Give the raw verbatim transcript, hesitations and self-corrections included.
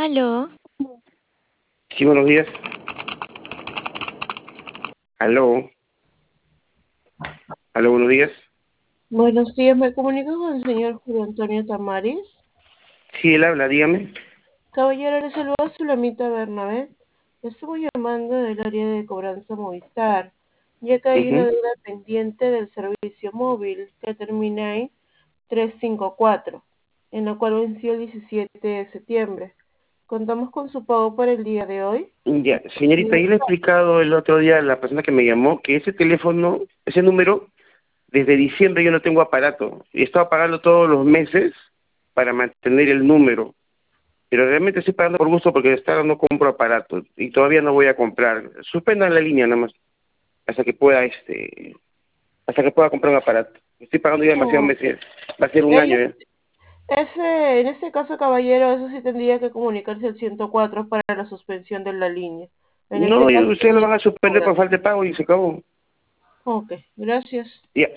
Aló. Sí, buenos días. Aló. Aló, buenos días. Buenos días, me comunico con el señor Julio Antonio Tamaris. Sí, él habla, dígame. Caballero, le saluda Sulamita Bernabé. Le estamos llamando del área de cobranza Movistar, ya que hay una Ujú. deuda pendiente del servicio móvil que termina en trescientos cincuenta y cuatro, en la cual venció el diecisiete de septiembre. Contamos con su pago para el día de hoy. Ya, señorita, yo le he explicado el otro día a la persona que me llamó que ese teléfono, ese número, desde diciembre yo no tengo aparato. Y he estado pagando todos los meses para mantener el número. Pero realmente estoy pagando por gusto porque hasta ahora no compro aparato. Y todavía no voy a comprar. Suspendan la línea nada más. Hasta que pueda, este, hasta que pueda comprar un aparato. Estoy pagando ya demasiados No. meses. Va a ser un año Ellos, ya. ese, en este caso, caballero, eso sí tendría que comunicarse al ciento cuatro para la suspensión de la línea. En No, este y caso, ustedes lo tendría van a que suspender cobrar. por falta de pago y se acabó. Ok, gracias. Ya.